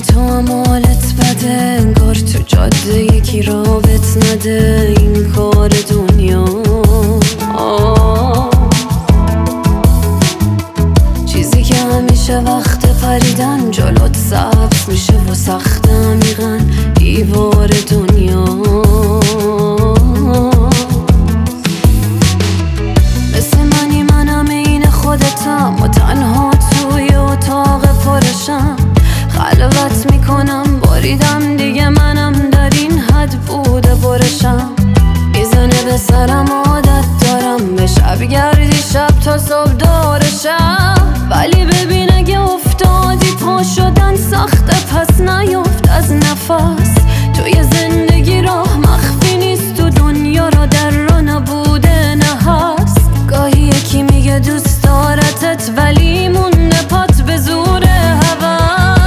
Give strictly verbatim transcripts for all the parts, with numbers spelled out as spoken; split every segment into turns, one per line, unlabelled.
تو هم حالت بده، انگار تو جاده یکی رابط نده. این کار دنیا آه. چیزی که همیشه وقت پریدن جلوت سبز میشه و سخت عمیقاً دیوار دنیا. مثل منی منم این خودتم و تنها توی اتاق پرشم. خلوت میکنم باریدم دیگه، منم در این حد بوده برشم. میزنه به سرم عادت دارم به شب گردی، شب تا صبح دورشم. ولی ببین اگه افتادی پا شدن سخته، پس نیفت از نفس. توی زندگی راه مخفی نیست، تو دنیا را در را نبوده نه هست. گاهی یکی میگه دوست دارتت ولی مونده پات به زور هوا.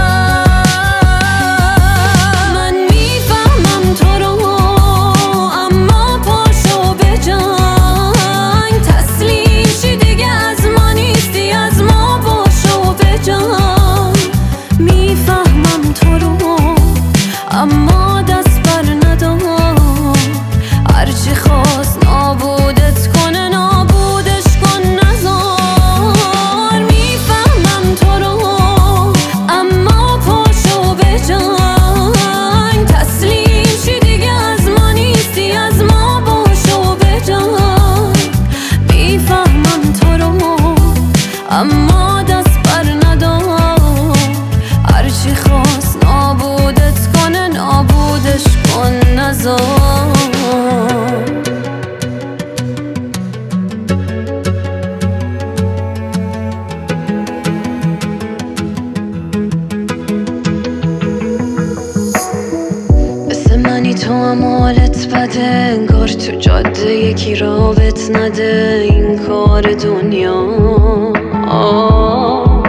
اما دست بر ندار، هرچی خواست نابودت کنه نابودش کن نزار. میفهمم تو رو اما پاشو به جنگ. تسلیم شی دیگه از ما نیستی، از ما باشو به جنگ. میفهمم تو رو اما دست بر ندار، هرچی خواست نابودت کنه نابودش کن نزار. مثل منی تو هم حالت بده، انگار تو جاده یکی رابط نده. این کار دنیا آه.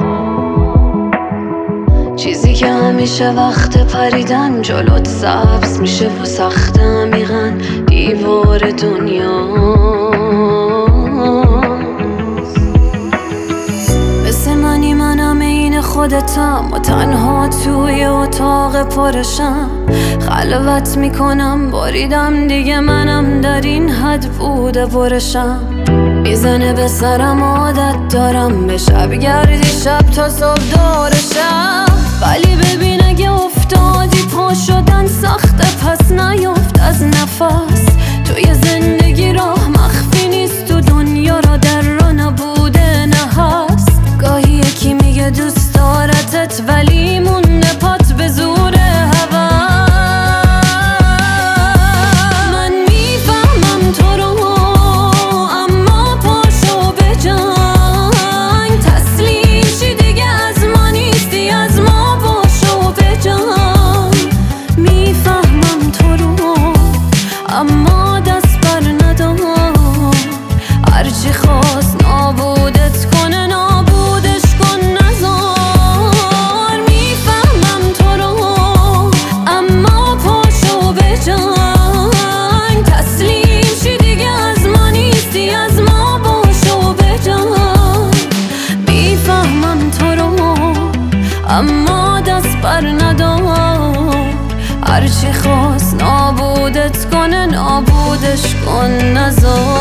چیزی که همیشه وقت پریدن جلوت سبز میشه و سخت عمیقاً دیوار دنیا. مثل منی منم این خودتم و تنها توی اتاق پرشم. خلوت میکنم باریدم دیگه، منم در این حد بوده برشم. میزنه به سرم عادت دارم به شب گردی، شب تا صبح دورشم. ولی ببین اگه افتادی پا شدن سخته، پس نیفت از نفس. توی زندگی راه مخفی نیست، تو دنیا را در را نبوده نه هست. گاهی یکی میگه دوست دارتت ولی مونده پات به زور هوا. من میفهمم تو رو اما پاشو به جنگ. تسلیم شی دیگه از ما نیستی، از ما باشو به جنگ. میفهمم تو رو اما دست بر ندار، هرچی خواست نابودت کنه نابودش کن نزار. میفهمم تو رو اما پاشو به جنگ. تسلیم شی دیگه از ما نیستی، از ما باشو به جنگ. میفهمم تو رو اما دست بر ندار، هرچی خواست نابودت کنه نابودش کن نزار.